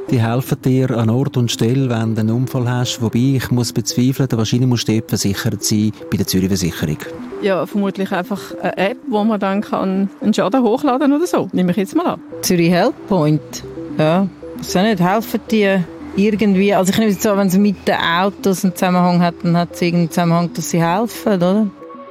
Die helfen dir an Ort und Stelle, wenn du einen Unfall hast. Wobei ich muss bezweifeln, wahrscheinlich musst du dort versichert sein bei der Zürich-Versicherung. Ja, vermutlich einfach eine App, wo man dann einen Schaden hochladen oder so. Nehme ich jetzt mal an. Zürich Helppoint. Ja, so nicht. Helfen die irgendwie? Also ich nehme es so, wenn sie mit den Autos einen Zusammenhang hat, dann hat es irgendeinen Zusammenhang, dass sie helfen, oder?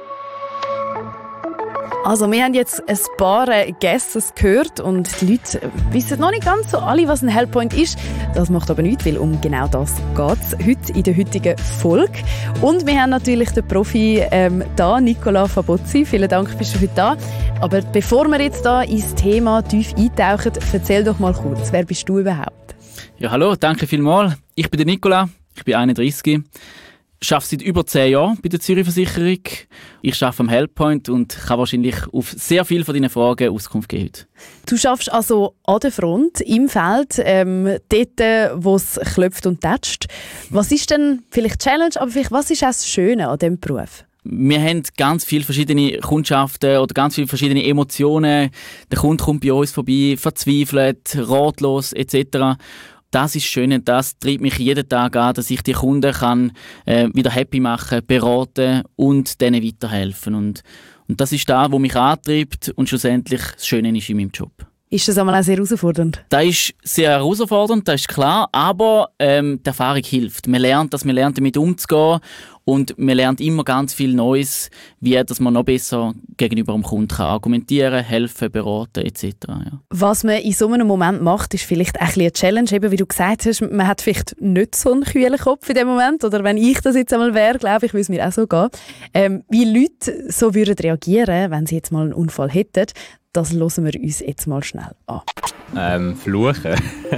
Also wir haben jetzt ein paar Guesses gehört und die Leute wissen noch nicht ganz so alle, was ein Helppoint ist. Das macht aber nichts, weil um genau das geht es heute in der heutigen Folge. Und wir haben natürlich den Profi da, Nicola Fabozzi. Vielen Dank, bist du heute da. Aber bevor wir jetzt da ins Thema tief eintauchen, erzähl doch mal kurz, wer bist du überhaupt? Ja, hallo, danke vielmals. Ich bin der Nicola, ich bin 31. Ich arbeite seit über 10 Jahren bei der Zürich-Versicherung. Ich arbeite am Helppoint und kann wahrscheinlich auf sehr viele von deinen Fragen Auskunft geben heute. Du arbeitest also an der Front, im Feld, dort, wo es klopft und tätscht. Was ist denn vielleicht Challenge, aber vielleicht was ist auch das Schöne an diesem Beruf? Wir haben ganz viele verschiedene Kundschaften oder ganz viele verschiedene Emotionen. Der Kunde kommt bei uns vorbei, verzweifelt, ratlos etc. Das ist schön und das treibt mich jeden Tag an, dass ich die Kunden kann, wieder happy machen, beraten und denen weiterhelfen. Und das ist das, was mich antreibt und schlussendlich das Schöne ist in meinem Job. Ist das einmal auch sehr herausfordernd? Das ist sehr herausfordernd, das ist klar, aber die Erfahrung hilft. Man lernt damit umzugehen und man lernt immer ganz viel Neues, wie dass man noch besser gegenüber dem Kunden kann argumentieren, helfen, beraten etc. Ja. Was man in so einem Moment macht, ist vielleicht ein bisschen eine Challenge, eben wie du gesagt hast, man hat vielleicht nicht so einen kühlen Kopf in dem Moment, oder wenn ich das jetzt einmal wäre, glaube ich, würde es mir auch so gehen. Wie Leute so würden reagieren, wenn sie jetzt mal einen Unfall hätten, das hören wir uns jetzt mal schnell an. Fluchen.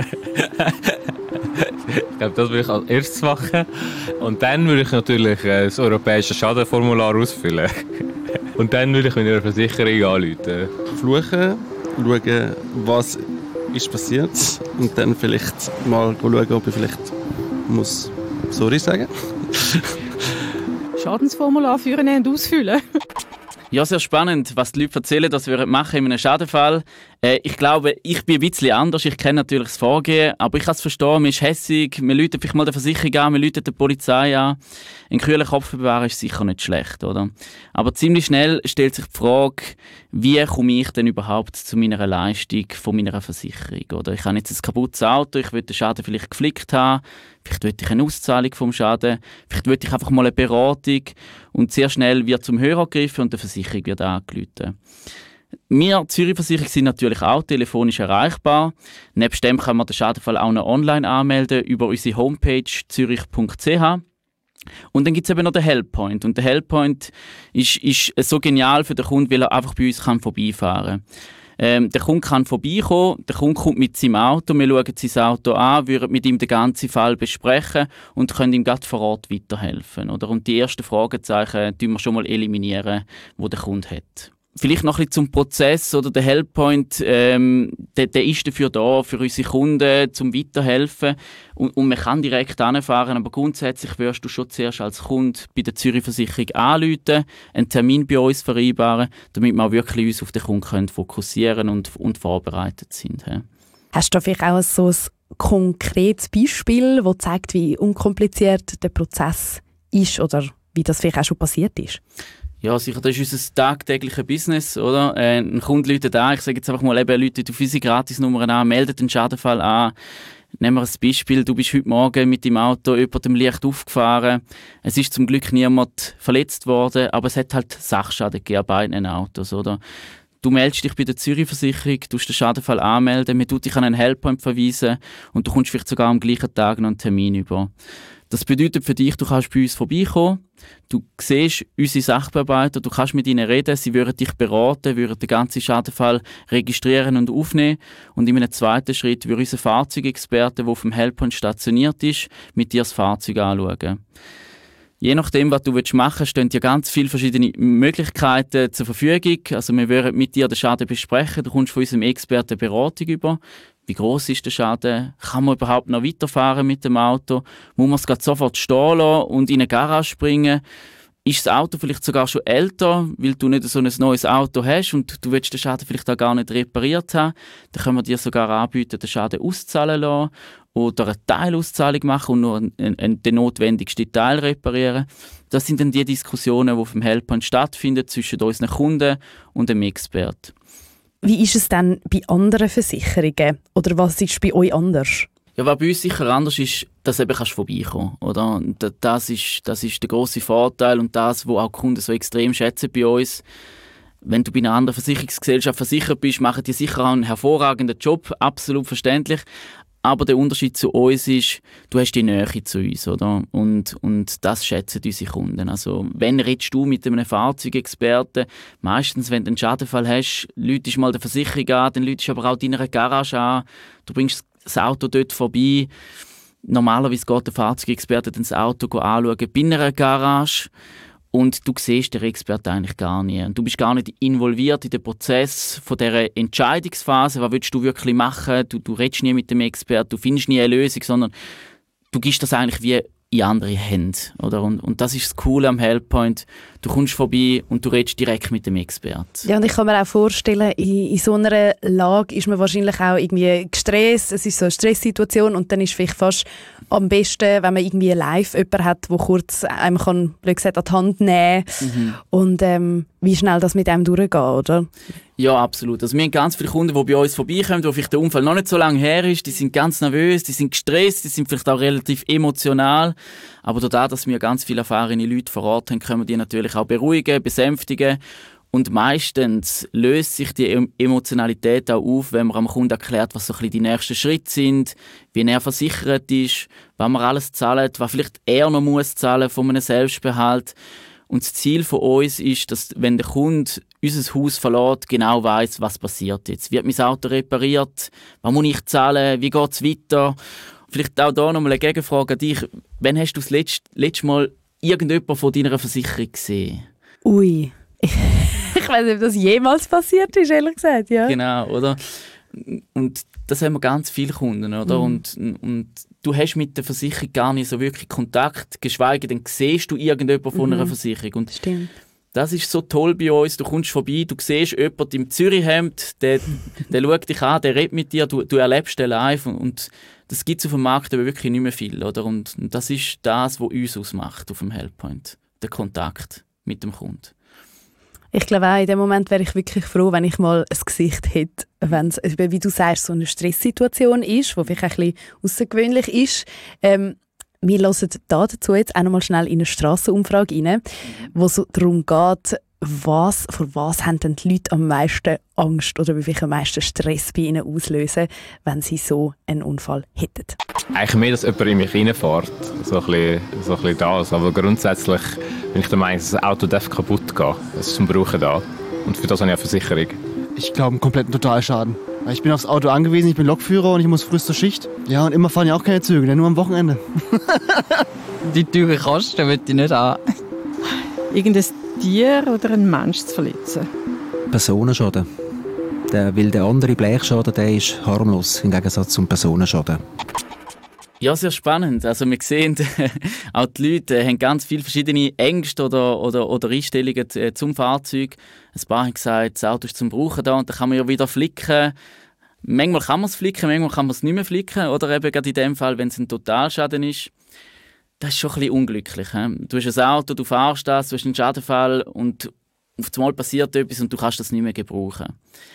Ich glaube, das würde ich als erstes machen. Und dann würde ich natürlich das europäische Schadenformular ausfüllen. Und dann würde ich mit einer Versicherung anrufen. Fluchen, schauen, was ist passiert. Und dann vielleicht mal schauen, ob ich vielleicht muss sorry sagen. Schadensformular führen und ausfüllen. Ja, sehr spannend, was die Leute erzählen, was wir machen in einem Schadenfall. Ich glaube, ich bin ein bisschen anders. Ich kenne natürlich das Vorgehen, aber ich kann es verstehen, man ist hässig, man ruft vielleicht mal die Versicherung an, man ruft die Polizei an. Einen kühlen Kopf bewahren ist sicher nicht schlecht, oder? Aber ziemlich schnell stellt sich die Frage, wie komme ich denn überhaupt zu meiner Leistung von meiner Versicherung, oder? Ich habe jetzt ein kaputtes Auto, ich will den Schaden vielleicht geflickt haben, vielleicht will ich eine Auszahlung vom Schaden, vielleicht will ich einfach mal eine Beratung und sehr schnell wird zum Hörer gegriffen und die Versicherung wird angerufen. Wir, Zürich-Versicherung, sind natürlich auch telefonisch erreichbar. Nebst dem kann man den Schadenfall auch noch online anmelden über unsere Homepage zürich.ch. Und dann gibt es eben noch den Helppoint. Und der Helppoint ist so genial für den Kunden, weil er einfach bei uns vorbeifahren kann. Der Kunde kann vorbeikommen, der Kunde kommt mit seinem Auto, wir schauen sein Auto an, würden mit ihm den ganzen Fall besprechen und können ihm gerade vor Ort weiterhelfen. Oder? Und die ersten Fragezeichen eliminieren wir schon mal, die der Kunde hat. Vielleicht noch ein bisschen zum Prozess oder der Helppoint, der ist dafür da, für unsere Kunden, zum Weiterhelfen. Und man kann direkt anfahren, aber grundsätzlich wirst du schon zuerst als Kunde bei der Zürich-Versicherung anrufen, einen Termin bei uns vereinbaren, damit wir auch wirklich uns auf den Kunden fokussieren und vorbereitet sind. Ja. Hast du vielleicht auch so ein konkretes Beispiel, das zeigt, wie unkompliziert der Prozess ist oder wie das vielleicht auch schon passiert ist? Ja, sicher, das ist unser tagtägliches Business, oder? Ein Kunde läutet an, ich sage jetzt einfach mal, läutet auf unsere Gratisnummern an, meldet den Schadenfall an. Nehmen wir ein Beispiel, du bist heute Morgen mit dem Auto über dem Licht aufgefahren. Es ist zum Glück niemand verletzt worden, aber es hat halt Sachschaden gegeben an beiden Autos, oder? Du meldest dich bei der Zürich-Versicherung, du musst den Schadenfall anmelden, man tut dich an einen Helppoint verweisen und du kommst vielleicht sogar am gleichen Tag noch einen Termin über. Das bedeutet für dich, du kannst bei uns vorbeikommen, du siehst unsere Sachbearbeiter, du kannst mit ihnen reden, sie würden dich beraten, würden den ganzen Schadenfall registrieren und aufnehmen und in einem zweiten Schritt würde unser Fahrzeugexperte, der auf dem Helppoint stationiert ist, mit dir das Fahrzeug anschauen. Je nachdem, was du machen willst, stehen dir ganz viele verschiedene Möglichkeiten zur Verfügung. Also wir würden mit dir den Schaden besprechen, du kommst von unserem Experten Beratung über. Wie gross ist der Schaden? Kann man überhaupt noch weiterfahren mit dem Auto? Muss man es gerade sofort stehen lassen und in eine Garage bringen? ist das Auto vielleicht sogar schon älter, weil du nicht so ein neues Auto hast und du willst den Schaden vielleicht auch gar nicht repariert haben, dann können wir dir sogar anbieten, den Schaden auszahlen lassen oder eine Teilauszahlung machen und nur den notwendigsten Teil reparieren. Das sind dann die Diskussionen, die auf dem Helppoint stattfinden zwischen unseren Kunden und dem Experten. Wie ist es denn bei anderen Versicherungen? Oder was ist bei euch anders? Ja, was bei uns sicher anders ist, dass du eben vorbeikommen kannst. Oder? Das ist der grosse Vorteil und das, was auch die Kunden so extrem schätzen bei uns. Wenn du bei einer anderen Versicherungsgesellschaft versichert bist, machen die sicher auch einen hervorragenden Job, absolut verständlich. Aber der Unterschied zu uns ist, du hast die Nähe zu uns, oder? Und das schätzen unsere Kunden. Also, wenn redest du mit einem Fahrzeugexperten, meistens, wenn du einen Schadenfall hast, läutest mal die Versicherung an, dann läutest du aber auch deiner Garage an, du bringst das Auto dort vorbei. Normalerweise geht der Fahrzeugexperte dann das Auto anschauen bei einer Garage und du siehst den Experten eigentlich gar nicht. Und du bist gar nicht involviert in den Prozess von dieser Entscheidungsphase. Was willst du wirklich machen? Du redest nie mit dem Experten, du findest nie eine Lösung, sondern du gibst das eigentlich wie in andere Hände. Oder? Und das ist das Coole am Helppoint. Du kommst vorbei und du redest direkt mit dem Experten. Ja, und ich kann mir auch vorstellen, in so einer Lage ist man wahrscheinlich auch irgendwie gestresst. Es ist so eine Stresssituation und dann ist es vielleicht fast am besten, wenn man irgendwie live jemanden hat, der kurz einem kann, blöd gesagt, an die Hand nehmen kann. Und wie schnell das mit einem durchgeht, oder? Ja, absolut. Also wir haben ganz viele Kunden, die bei uns vorbeikommen, wo vielleicht der Unfall noch nicht so lange her ist. Die sind ganz nervös, die sind gestresst, die sind vielleicht auch relativ emotional. Aber dadurch, dass wir ganz viele erfahrene Leute vor Ort haben, können wir die natürlich auch beruhigen, besänftigen. Und meistens löst sich die Emotionalität auch auf, wenn man am Kunden erklärt, was so ein bisschen die nächsten Schritte sind, wie er versichert ist, was man alles zahlt, was vielleicht er noch muss zahlen von einem Selbstbehalt. Und das Ziel von uns ist, dass, wenn der Kunde unser Haus verlässt, genau weiss, was passiert jetzt. Wird mein Auto repariert? Was muss ich zahlen? Wie geht es weiter? Vielleicht auch hier nochmal eine Gegenfrage an dich. Wann hast du das letzte Mal irgendjemand von deiner Versicherung gesehen? Ui, ich weiß nicht, ob das jemals passiert ist, ehrlich gesagt. Ja. Genau, oder? Und das haben wir ganz viele Kunden, oder? Und du hast mit der Versicherung gar nicht so wirklich Kontakt, geschweige denn siehst du irgendjemanden von einer Versicherung. Und stimmt. Das ist so toll bei uns. Du kommst vorbei, du siehst jemanden im Zürichhemd, der schaut dich an, der redet mit dir, du erlebst den live und das gibt es auf dem Markt aber wirklich nicht mehr viel, oder? Und das ist das, was uns ausmacht auf dem Helppoint, der Kontakt mit dem Kunden. Ich glaube auch, in dem Moment wäre ich wirklich froh, wenn ich mal ein Gesicht hätte, wenn es, wie du sagst, so eine Stresssituation ist, die vielleicht ein bisschen außergewöhnlich ist. Wir hören dazu jetzt auch noch mal schnell in eine Strassenumfrage rein, wo es darum geht, vor was haben denn die Leute am meisten Angst oder wie viel am meisten Stress bei ihnen auslösen, wenn sie so einen Unfall hätten. Eigentlich mehr, dass jemand in mich reinfährt. So ein bisschen das. Aber grundsätzlich bin ich der Meinung, dass das Auto kaputt gehen darf. Das ist zum Brauchen da. Und für das habe ich eine Versicherung. Ich glaube, einen kompletten Totalschaden. Ich bin aufs Auto angewiesen, ich bin Lokführer und ich muss früh zur Schicht. Ja, und immer fahren ja auch keine Züge, nur am Wochenende. Die teuren Kosten möchte ich nicht an. Irgendein Tier oder ein Mensch zu verletzen. Personenschaden. Weil der andere Blechschaden, der ist harmlos im Gegensatz zum Personenschaden. Ja, sehr spannend. Also wir sehen, auch die Leute haben ganz viele verschiedene Ängste oder Einstellungen zum Fahrzeug. Ein paar haben gesagt, das Auto ist zum Brauchen da und dann kann man ja wieder flicken. Manchmal kann man es flicken, manchmal kann man es nicht mehr flicken. Oder eben gerade in dem Fall, wenn es ein Totalschaden ist. Das ist schon ein bisschen unglücklich. Du hast ein Auto, du fährst das, du hast einen Schadenfall und auf einmal passiert etwas und du kannst das nicht mehr gebrauchen.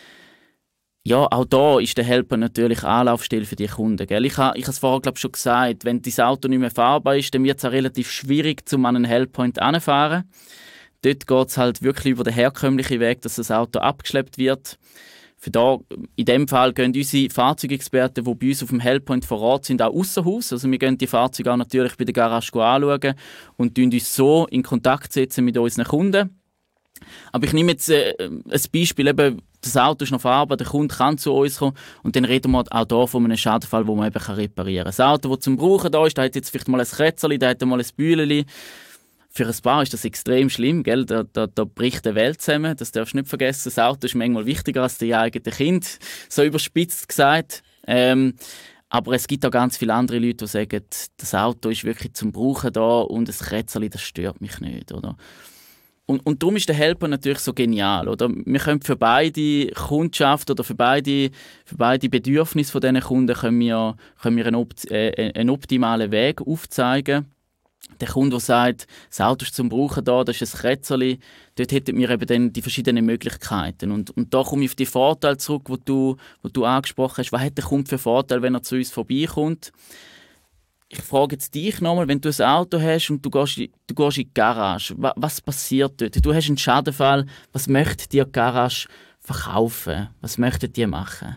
Ja, auch da ist der Helper natürlich Anlaufstelle für die Kunden. Gell? Ich habe es vorher schon gesagt, wenn dein Auto nicht mehr fahrbar ist, dann wird es auch relativ schwierig, um an einen Helppoint hinzufahren. Dort geht es halt wirklich über den herkömmlichen Weg, dass das Auto abgeschleppt wird. In dem Fall gehen unsere Fahrzeugexperten, die bei uns auf dem Helppoint vor Ort sind, auch ausser Haus. Also wir gehen die Fahrzeuge auch natürlich bei der Garage anschauen und setzen uns so in Kontakt setzen mit unseren Kunden. Aber ich nehme jetzt ein Beispiel, eben, das Auto ist noch fahrbar, der Kunde kann zu uns kommen und dann reden wir auch hier von einem Schadenfall, den man eben reparieren kann. Das Auto, das zum Brauchen da ist, da hat jetzt vielleicht mal ein Krätzerli, da hat mal ein Bühleli. Für ein Paar ist das extrem schlimm, gell? Da bricht die Welt zusammen, das darfst du nicht vergessen. Das Auto ist manchmal wichtiger als die eigenen Kinder, so überspitzt gesagt. Aber es gibt auch ganz viele andere Leute, die sagen, das Auto ist wirklich zum Brauchen da und das Rätsel, das stört mich nicht, oder? Und darum ist der Helper natürlich so genial, oder? Wir können für beide Kundschaft oder für beide Bedürfnisse von diesen Kunden können wir einen optimalen Weg aufzeigen. Der Kunde, der sagt, das Auto ist zum Brauchen da, das ist ein Rätsel, dort hätten wir eben dann die verschiedenen Möglichkeiten. Und da komme ich auf die Vorteile zurück, die du angesprochen hast. Was hat der Kunde für Vorteile, wenn er zu uns vorbeikommt? Ich frage jetzt dich nochmal, wenn du ein Auto hast und du gehst in die Garage, was passiert dort? Du hast einen Schadenfall, was möchte die Garage verkaufen? Was möchten die machen?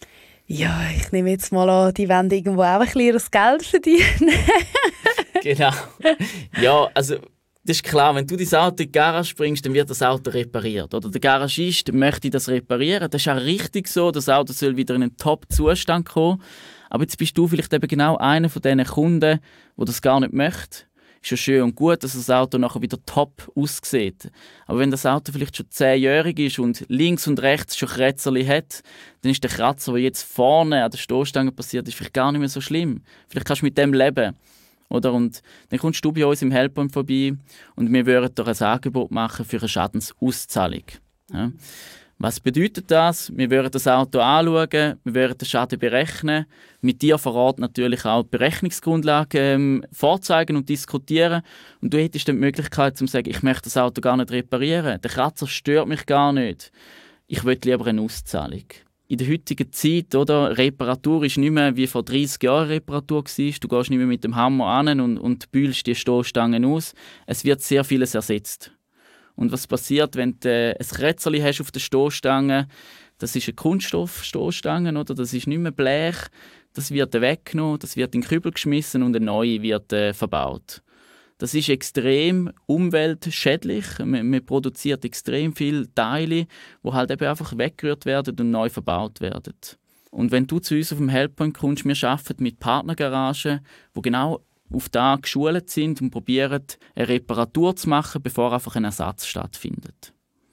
Ja, ich nehme jetzt mal an, die wollen irgendwo auch ein bisschen das Geld verdienen. Genau. Ja, also das ist klar, wenn du dein Auto in die Garage bringst, dann wird das Auto repariert. Oder der Garagist möchte das reparieren. Das ist auch richtig so, das Auto soll wieder in einen Top-Zustand kommen. Aber jetzt bist du vielleicht eben genau einer von diesen Kunden, der das gar nicht möchte. Ist ja schön und gut, dass das Auto nachher wieder top aussieht. Aber wenn das Auto vielleicht schon 10-jährig ist und links und rechts schon Krätzerli hat, dann ist der Kratzer, der jetzt vorne an der Stoßstange passiert, ist vielleicht gar nicht mehr so schlimm. Vielleicht kannst du mit dem leben. Oder? Und dann kommst du bei uns im Helppoint vorbei und wir würden dir ein Angebot machen für eine Schadensauszahlung. Ja. Was bedeutet das? Wir würden das Auto anschauen, wir würden den Schaden berechnen, mit dir vor Ort natürlich auch die Berechnungsgrundlagen vorzeigen und diskutieren. Und du hättest dann die Möglichkeit zu sagen, ich möchte das Auto gar nicht reparieren, der Kratzer stört mich gar nicht, ich will lieber eine Auszahlung. In der heutigen Zeit, oder, Reparatur ist nicht mehr wie vor 30 Jahren Reparatur war. Du gehst nicht mehr mit dem Hammer an und bühlst die Stoßstangen aus. Es wird sehr vieles ersetzt. Und was passiert, wenn du ein Rätsel hast auf der Stoßstange? Das ist eine Kunststoffstoßstange, oder? Das ist nicht mehr Blech. Das wird weggenommen, das wird in den Kübel geschmissen und eine neue wird verbaut. Das ist extrem umweltschädlich. Man produziert extrem viele Teile, die halt eben einfach weggerührt werden und neu verbaut werden. Und wenn du zu uns auf dem Helppoint kommst, wir arbeiten mit Partnergaragen, die genau auf das geschult sind und probieren, eine Reparatur zu machen, bevor einfach ein Ersatz stattfindet.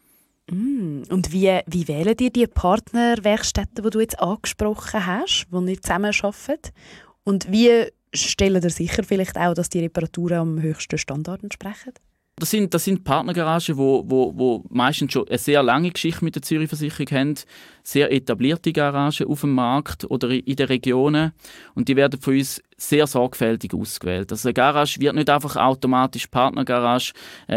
Und wie wählen ihr die Partnerwerkstätten, die du jetzt angesprochen hast, wo ihr zusammen arbeitet? Und wie stellen ihr sicher vielleicht auch, dass die Reparaturen am höchsten Standard entsprechen? Das sind Partnergaragen, die meistens schon eine sehr lange Geschichte mit der Zürich-Versicherung haben, sehr etablierte Garagen auf dem Markt oder in den Regionen. Und die werden von uns sehr sorgfältig ausgewählt. Also eine Garage wird nicht einfach automatisch Partnergarage,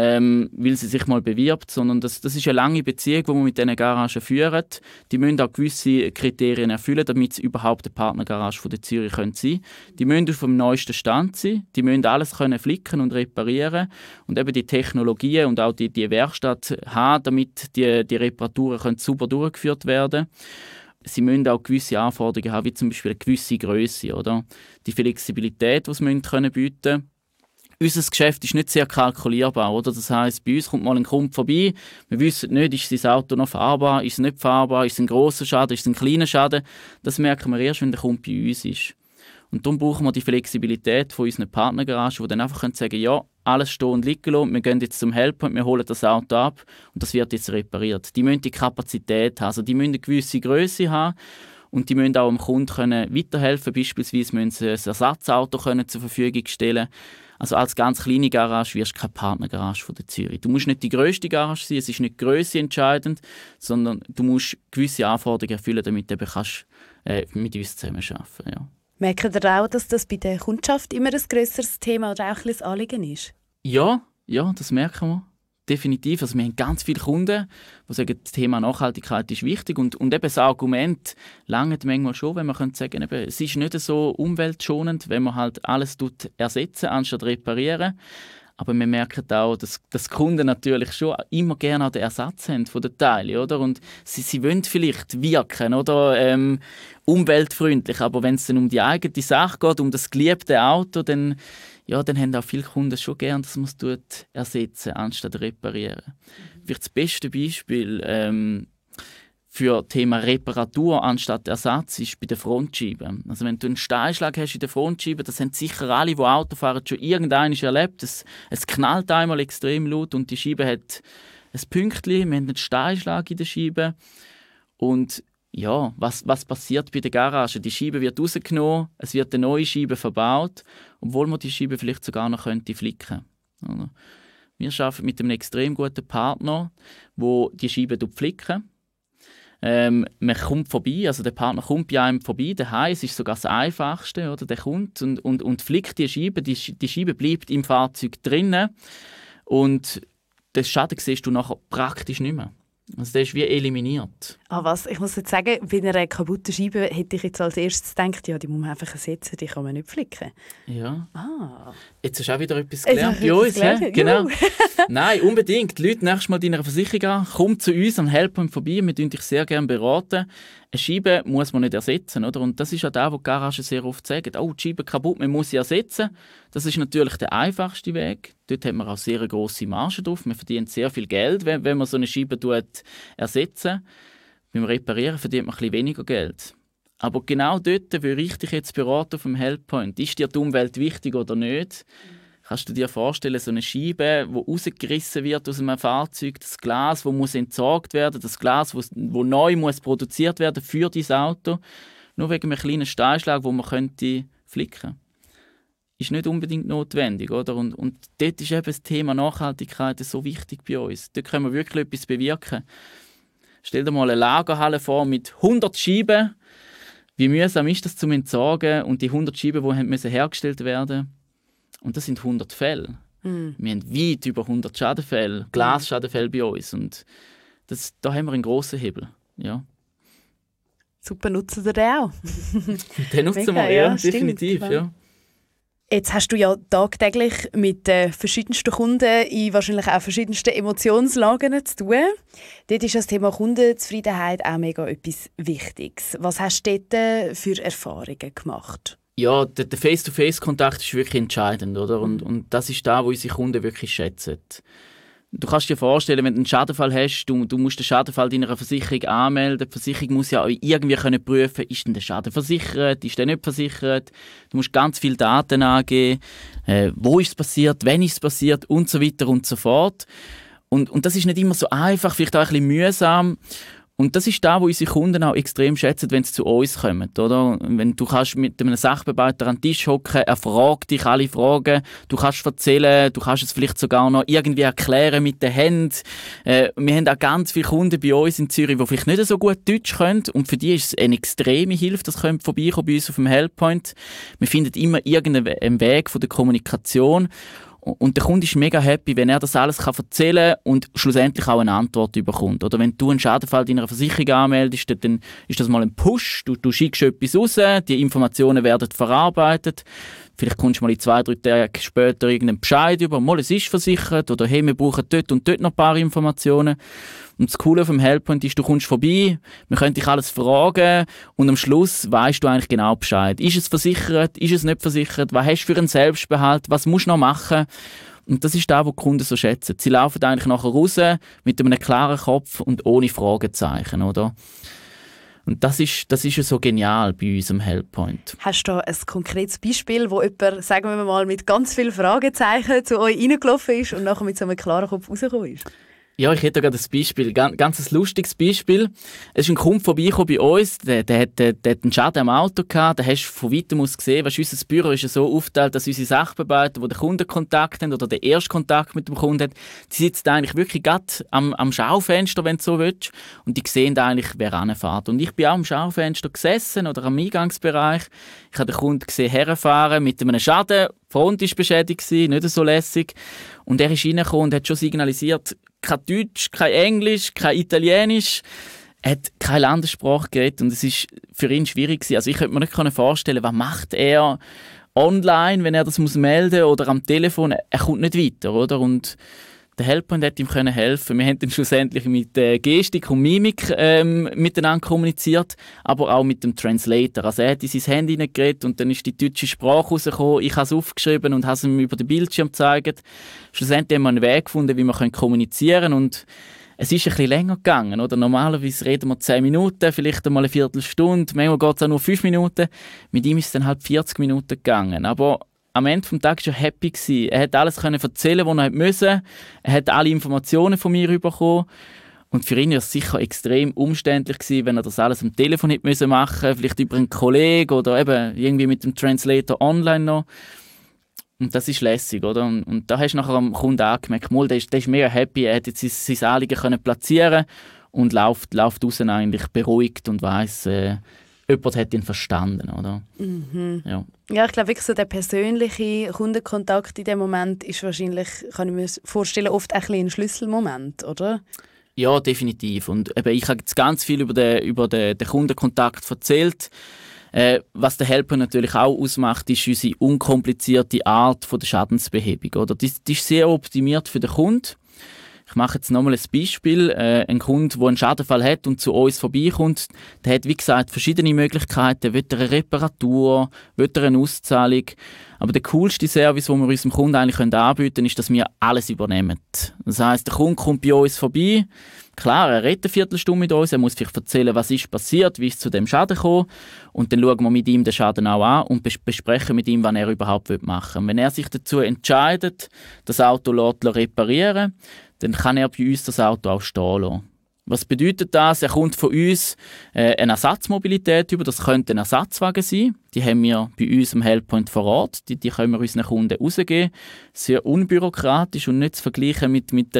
weil sie sich mal bewirbt, sondern das ist eine lange Beziehung, die wir mit diesen Garagen führen. Die müssen auch gewisse Kriterien erfüllen, damit sie überhaupt eine Partnergarage von der Zürich sein können. Die müssen auf dem neuesten Stand sein, die müssen alles können flicken und reparieren und eben die Technologien und auch die Werkstatt haben, damit die Reparaturen sauber durchgeführt werden können. Sie müssen auch gewisse Anforderungen haben, wie zum Beispiel eine gewisse Grösse, oder? Die Flexibilität, die sie bieten können. Unser Geschäft ist nicht sehr kalkulierbar, oder? Das heisst, bei uns kommt mal ein Kunde vorbei, wir wissen nicht, ist sein Auto noch fahrbar, ist es nicht fahrbar, ist es ein grosser Schaden, ist es ein kleiner Schaden. Das merken wir erst, wenn der Kunde bei uns ist. Und darum brauchen wir die Flexibilität von unseren Partnergaragen, die dann einfach sagen können, ja, alles stehen und liegen lassen, wir gehen jetzt zum Helppoint, wir holen das Auto ab und das wird jetzt repariert. Die müssen die Kapazität haben, also die müssen eine gewisse Grösse haben und die müssen auch dem Kunden weiterhelfen, beispielsweise müssen sie ein Ersatzauto zur Verfügung stellen. Also als ganz kleine Garage wirst du keine Partnergarage von der Zürich. Du musst nicht die grösste Garage sein, es ist nicht die Grösse entscheidend, sondern du musst gewisse Anforderungen erfüllen, damit du kannst, mit uns zusammenarbeiten. Ja. Merkt ihr auch, dass das bei der Kundschaft immer ein grösseres Thema oder auch ein Anliegen ist? Ja, das merken wir. Definitiv. Also wir haben ganz viele Kunden, die sagen, das Thema Nachhaltigkeit ist wichtig. Und eben das Argument langt manchmal schon, wenn man sagen könnte, es ist nicht so umweltschonend, wenn man halt alles ersetzen anstatt reparieren. Aber wir merken auch, dass Kunden natürlich schon immer gerne auch den Ersatz haben von den Teilen, oder? Und sie wollen vielleicht wirken, oder? Umweltfreundlich. Aber wenn es dann um die eigene Sache geht, um das geliebte Auto, dann haben auch viele Kunden schon gerne, dass man es ersetzen anstatt reparieren. Vielleicht das beste Beispiel für das Thema Reparatur anstatt Ersatz ist bei den Frontscheiben. Also wenn du einen Steinschlag hast in der Frontscheibe, das haben sicher alle, die Auto fahren, schon irgendwann erlebt. Es knallt einmal extrem laut und die Scheibe hat ein Pünktchen, wir haben einen Steinschlag in der Scheibe. Und ja, was passiert bei der Garage? Die Scheibe wird rausgenommen, es wird eine neue Scheibe verbaut, obwohl man die Scheibe vielleicht sogar noch flicken könnte. Wir arbeiten mit einem extrem guten Partner, der die Scheibe flickt. Man kommt vorbei, also der Partner kommt bei einem vorbei, daheim, es ist sogar das Einfachste, oder? Der kommt und flickt die Scheibe, die Scheibe bleibt im Fahrzeug drinnen und den Schaden siehst du nachher praktisch nicht mehr. Also der ist wie eliminiert. Ich muss jetzt sagen, bei einer kaputten Scheibe hätte ich jetzt als erstes gedacht, ja, die muss man einfach ersetzen, die kann man nicht flicken. Ja. Jetzt hast du auch wieder etwas gelernt bei uns. Genau. Nein, unbedingt. Die Leute nächstes Mal deiner Versicherung an, komm zu uns an Helppoint vorbei, wir beraten dich sehr gerne beraten. Eine Scheibe muss man nicht ersetzen, oder? Und das ist auch das, was die Garagen sehr oft sagen. Oh, die Scheibe kaputt, man muss sie ersetzen. Das ist natürlich der einfachste Weg. Dort hat man auch sehr eine grosse Marge drauf. Man verdient sehr viel Geld, wenn man so eine Scheibe ersetzen. Beim Reparieren verdient man ein bisschen weniger Geld. Aber genau dort würde ich dich jetzt beraten auf dem Helppoint. Ist dir die Umwelt wichtig oder nicht? Kannst du dir vorstellen, so eine Scheibe, die rausgerissen wird aus einem Fahrzeug, das Glas, das muss entsorgt werden, das Glas, das neu muss produziert werden für dein Auto, nur wegen einem kleinen Steinschlag, den man könnte flicken. Ist nicht unbedingt notwendig, oder? Und dort ist eben das Thema Nachhaltigkeit so wichtig bei uns. Dort können wir wirklich etwas bewirken. Stell dir mal eine Lagerhalle vor mit 100 Scheiben. Wie mühsam ist das zum Entsorgen? Und die 100 Scheiben, die müssen hergestellt werden. Und das sind 100 Fälle. Wir haben weit über 100 Schadenfälle, Glasschadenfälle bei uns. Und da haben wir einen grossen Hebel. Ja. Super, nutzen Sie den auch? Den nutzen wir, ja, definitiv. Ja. Jetzt hast du ja tagtäglich mit verschiedensten Kunden in wahrscheinlich auch verschiedensten Emotionslagen zu tun. Dort ist das Thema Kundenzufriedenheit auch mega etwas Wichtiges. Was hast du dort für Erfahrungen gemacht? Ja, der Face-to-Face-Kontakt ist wirklich entscheidend, oder? Und das ist da, wo unsere Kunden wirklich schätzen. Du kannst dir vorstellen, wenn du einen Schadenfall hast, du musst den Schadenfall deiner Versicherung anmelden. Die Versicherung muss ja auch irgendwie prüfen können, ist denn der Schaden versichert, ist der nicht versichert. Du musst ganz viele Daten angeben, wo ist es passiert, wann ist es passiert und so weiter und so fort. Und das ist nicht immer so einfach, vielleicht auch ein bisschen mühsam. Und das ist da, wo unsere Kunden auch extrem schätzen, wenn sie zu uns kommen, oder? Wenn du kannst mit einem Sachbearbeiter an den Tisch hocken, er fragt dich alle Fragen, du kannst erzählen, du kannst es vielleicht sogar noch irgendwie erklären mit den Händen. Wir haben auch ganz viele Kunden bei uns in Zürich, die vielleicht nicht so gut Deutsch können, und für die ist es eine extreme Hilfe, dass sie vorbeikommen bei uns auf dem Helppoint. Wir finden immer irgendeinen Weg von der Kommunikation. Und der Kunde ist mega happy, wenn er das alles erzählen kann und schlussendlich auch eine Antwort bekommt. Oder wenn du einen Schadenfall deiner Versicherung anmeldest, dann ist das mal ein Push. Du schickst etwas raus, die Informationen werden verarbeitet. Vielleicht kommst du mal in 2-3 Tagen später irgendeinen Bescheid über, mal, es ist versichert, oder hey, wir brauchen dort und dort noch ein paar Informationen. Und das Coole vom Helppoint ist, du kommst vorbei, wir können dich alles fragen und am Schluss weisst du eigentlich genau Bescheid. Ist es versichert, ist es nicht versichert, was hast du für einen Selbstbehalt, was musst du noch machen? Und das ist das, was die Kunden so schätzen. Sie laufen eigentlich nachher raus mit einem klaren Kopf und ohne Fragezeichen, oder? Und das ist ja so genial bei uns am Helppoint. Hast du da ein konkretes Beispiel, wo jemand, sagen wir mal, mit ganz vielen Fragezeichen zu euch reingelaufen ist und nachher mit so einem klaren Kopf rausgekommen ist? Ja, ich hätte gerade ein Beispiel, ganz ein lustiges Beispiel. Es ist ein Kunde vorbeigekommen bei uns, der hat einen Schaden am Auto gehabt, den hast du von weitem aus gesehen. Weißt, unser Büro ist ja so aufgeteilt, dass unsere Sachbearbeiter, die den Kundenkontakt haben oder den ersten Kontakt mit dem Kunden haben, die sitzen eigentlich wirklich gerade am Schaufenster, wenn du so willst, und die sehen eigentlich, wer ranfährt. Und ich bin auch am Schaufenster gesessen oder am Eingangsbereich. Ich habe den Kunden gesehen herfahren mit einem Schaden, die Front war beschädigt, nicht so lässig. Und er ist reingekommen und hat schon signalisiert, kein Deutsch, kein Englisch, kein Italienisch. Er hat keine Landessprache geredet und es war für ihn schwierig gewesen. Also ich könnte mir nicht vorstellen, was macht er online, wenn er das melden muss, oder am Telefon. Er kommt nicht weiter, oder? Und der Helppoint hat ihm helfen. Wir haben dann schlussendlich mit Gestik und Mimik miteinander kommuniziert, aber auch mit dem Translator. Also er hat in sein Handy hineingeredet und dann ist die deutsche Sprache rausgekommen. Ich habe es aufgeschrieben und habe es ihm über den Bildschirm gezeigt. Schlussendlich haben wir einen Weg gefunden, wie wir kommunizieren können. Und es ist ein bisschen länger gegangen. Oder? Normalerweise reden wir 10 Minuten, vielleicht einmal eine Viertelstunde, manchmal geht es auch nur 5 Minuten. Mit ihm ist es dann halt 40 Minuten gegangen. Aber am Ende des Tages war er happy. Er hat alles erzählen, was er musste. Er hat alle Informationen von mir bekommen. Und für ihn war es sicher extrem umständlich gewesen, wenn er das alles am Telefon hätte machen müssen, vielleicht über einen Kollegen oder eben irgendwie mit dem Translator online noch. Und das ist lässig, oder? Und da hast du nachher am Kunden angemerkt, der ist mega happy, er hat jetzt sein Anliegen können platzieren und läuft raus eigentlich beruhigt und weiss, jemand hat ihn verstanden, oder? Mhm. Ja. Ja, ich glaube wirklich so der persönliche Kundenkontakt in dem Moment ist wahrscheinlich, kann ich mir vorstellen, oft ein bisschen ein Schlüsselmoment, oder? Ja, definitiv. Und eben, ich habe jetzt ganz viel über den Kundenkontakt erzählt. Was der Helper natürlich auch ausmacht, ist unsere unkomplizierte Art der Schadensbehebung. Oder? Die ist sehr optimiert für den Kunden. Ich mache jetzt nochmal ein Beispiel. Ein Kunde, der einen Schadenfall hat und zu uns vorbeikommt, der hat, wie gesagt, verschiedene Möglichkeiten. Will er eine Reparatur, will er eine Auszahlung. Aber der coolste Service, den wir unserem Kunden eigentlich anbieten können, ist, dass wir alles übernehmen. Das heisst, der Kunde kommt bei uns vorbei. Klar, er redet eine Viertelstunde mit uns, er muss vielleicht erzählen, was ist passiert, wie ist es zu dem Schaden gekommen. Und dann schauen wir mit ihm den Schaden auch an und besprechen mit ihm, was er überhaupt machen will. Wenn er sich dazu entscheidet, das Auto reparieren zu lassen, dann kann er bei uns das Auto auch stehen lassen. Was bedeutet das? Er kommt von uns eine Ersatzmobilität über. Das könnte ein Ersatzwagen sein. Die haben wir bei uns am Helppoint vor Ort. Die können wir unseren Kunden rausgeben. Sehr unbürokratisch und nicht zu vergleichen mit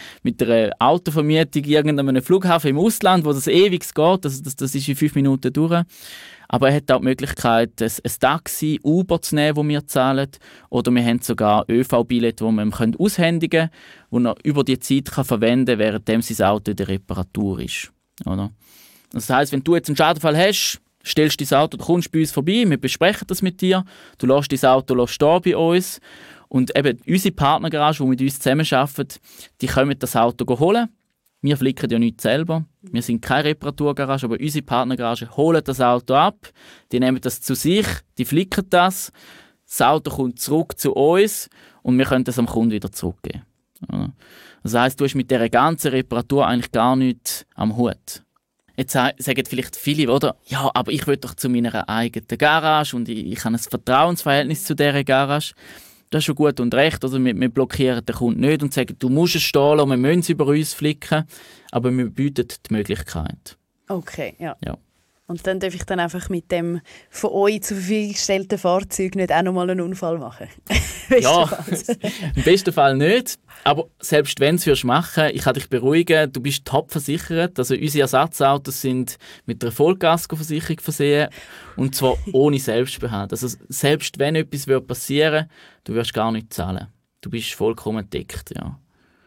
der Autovermietung irgendeinem Flughafen im Ausland, wo das ewig geht. Das ist in 5 Minuten durch. Aber er hat auch die Möglichkeit, ein Taxi, Uber zu nehmen, das wir zahlen. Oder wir haben sogar ÖV-Billette, die wir ihm aushändigen können, die er über die Zeit verwenden kann, während sein Auto in der Reparatur ist. Oder? Das heisst, wenn du jetzt einen Schadenfall hast, stellst du dein Auto, du kommst bei uns vorbei, wir besprechen das mit dir, du lässt dein Auto stehen bei uns. Und eben unsere Partnergarage, die mit uns zusammenarbeiten, die können das Auto holen. Wir flicken ja nichts selber. Wir sind keine Reparaturgarage, aber unsere Partnergarage holen das Auto ab. Die nehmen das zu sich, die flicken das. Das Auto kommt zurück zu uns und wir können das am Kunden wieder zurückgeben. Das heisst, du hast mit dieser ganzen Reparatur eigentlich gar nichts am Hut. Jetzt sagen vielleicht viele, oder? Ja, aber ich will doch zu meiner eigenen Garage und ich habe ein Vertrauensverhältnis zu dieser Garage. Das ist schon gut und recht. Also wir blockieren den Kunden nicht und sagen, du musst es stehen lassen, wir müssen es über uns flicken. Aber wir bieten die Möglichkeit. Okay, ja. Ja. Und dann darf ich dann einfach mit dem von euch zur Verfügung gestellten Fahrzeug nicht auch nochmal einen Unfall machen? Ja, im besten Fall nicht. Aber selbst wenn du es machen würdest, ich kann dich beruhigen, du bist top versichert. Also unsere Ersatzautos sind mit einer Vollkaskoversicherung versehen und zwar ohne Selbstbehalt. Also selbst wenn etwas passieren würde, du wirst gar nicht zahlen. Du bist vollkommen gedeckt, ja.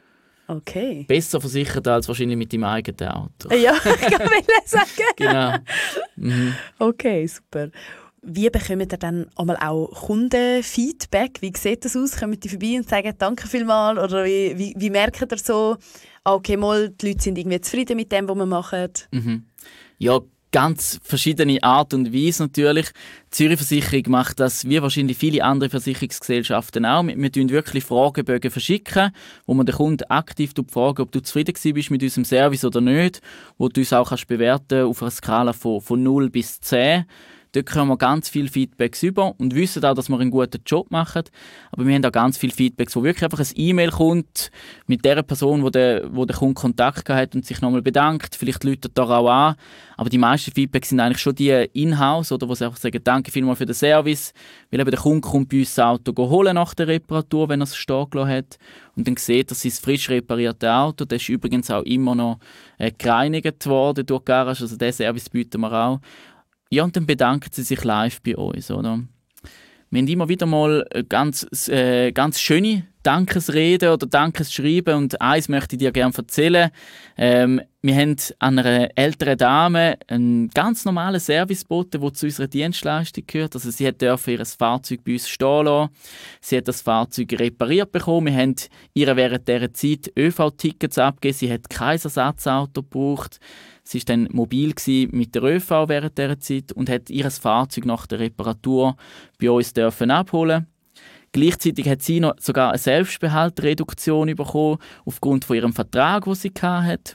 Okay. Besser versichert als wahrscheinlich mit deinem eigenen Auto. Ja, ich kann sagen. Genau. Mhm. Okay, super. Wie bekommt ihr dann einmal auch Kundenfeedback? Wie sieht das aus? Kommen die vorbei und sagen «Danke vielmals» oder wie merkt ihr so, okay, mal, die Leute sind irgendwie zufrieden mit dem, was wir machen? Mhm. Ja, ganz verschiedene Art und Weise natürlich. Die Zürich Versicherung macht das wie wahrscheinlich viele andere Versicherungsgesellschaften auch. Wir tun wirklich Fragebögen verschicken, wo man den Kunden aktiv fragen, ob du zufrieden bist mit unserem Service oder nicht, wo du uns auch bewerten auf einer Skala von 0 bis 10. Dort kriegen wir ganz viele Feedbacks über und wissen auch, dass wir einen guten Job machen. Aber wir haben auch ganz viele Feedbacks, wo wirklich einfach ein E-Mail kommt mit der Person, wo der Kunde Kontakt hat und sich nochmal bedankt. Vielleicht läutet er auch an. Aber die meisten Feedbacks sind eigentlich schon die in-house, oder wo sie einfach sagen, danke vielmals für den Service. Weil eben der Kunde kommt bei uns das Auto holen nach der Reparatur, wenn er es stehen gelassen hat. Und dann sieht er sein frisch repariertes Auto. Das ist übrigens auch immer noch gereinigt worden durch die Garage. Also diesen Service bieten wir auch. Ja, und dann bedanken sie sich live bei uns, oder? Wir haben immer wieder mal ganz schöne Dankesreden oder Dankesschreiben und eins möchte ich dir gerne erzählen. Wir haben an einer älteren Dame einen ganz normalen Service geboten, der zu unserer Dienstleistung gehört. Also sie durfte ihr Fahrzeug bei uns stehen lassen. Sie hat das Fahrzeug repariert bekommen. Wir haben ihr während dieser Zeit ÖV-Tickets abgegeben. Sie hat kein Ersatzauto gebraucht. Sie war dann mobil mit der ÖV während dieser Zeit und hat ihr Fahrzeug nach der Reparatur bei uns abholen. Gleichzeitig hat sie noch sogar eine Selbstbehaltreduktion bekommen, aufgrund von ihrem Vertrag, den sie hatte.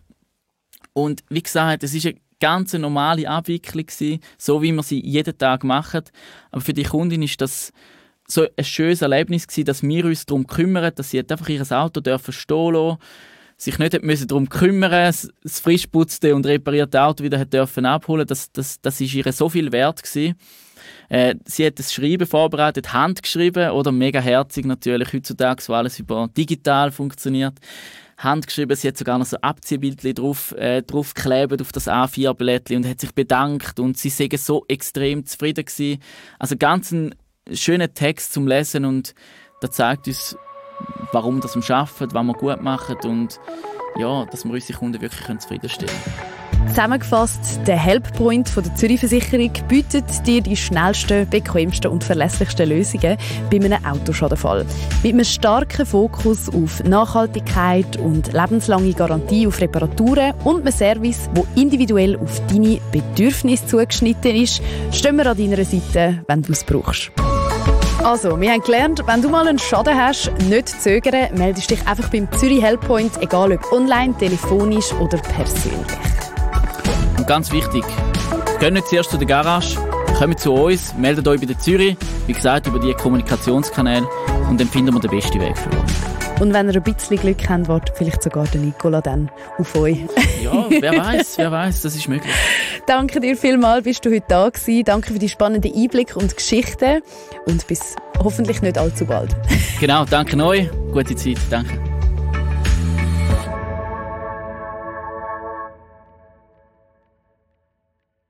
Und wie gesagt, es war eine ganz normale Abwicklung, so wie wir sie jeden Tag machen. Aber für die Kundin war das so ein schönes Erlebnis, dass wir uns darum kümmern, dass sie einfach ihr Auto stehen lassen. sich nicht darum kümmern, das frischputzte und reparierte Auto wieder dürfen abholen. Das ist ihr so viel wert gewesen. Sie hat das Schreiben vorbereitet, handgeschrieben oder mega herzig natürlich, heutzutage, wo alles über digital funktioniert. Handgeschrieben, sie hat sogar noch so Abziehbildchen draufgeklebt auf das A4-Blättchen und hat sich bedankt und sie sei so extrem zufrieden gewesen. Also ganz ein schöner Text zum Lesen und das zeigt uns, warum das wir arbeiten, was wir gut machen und ja, dass wir unsere Kunden wirklich zufriedenstellen können. Zusammengefasst, der Helppoint von der Zürich Versicherung bietet dir die schnellsten, bequemsten und verlässlichsten Lösungen bei einem Autoschadenfall. Mit einem starken Fokus auf Nachhaltigkeit und lebenslange Garantie auf Reparaturen und einem Service, der individuell auf deine Bedürfnisse zugeschnitten ist, stehen wir an deiner Seite, wenn du es brauchst. Also, wir haben gelernt, wenn du mal einen Schaden hast, nicht zögern, meldest dich einfach beim Zürich Helppoint, egal ob online, telefonisch oder persönlich. Und ganz wichtig, geht nicht zuerst zu der Garage, kommt zu uns, meldet euch bei der Zürich, wie gesagt, über die Kommunikationskanäle und dann finden wir den besten Weg für euch. Und wenn ihr ein bisschen Glück habt, wartet vielleicht sogar der Nicola dann auf euch. Ja, wer weiß, das ist möglich. Danke dir vielmals, bist du heute da gewesen. Danke für die spannenden Einblicke und Geschichten und bis hoffentlich nicht allzu bald. Genau, danke euch, gute Zeit, danke.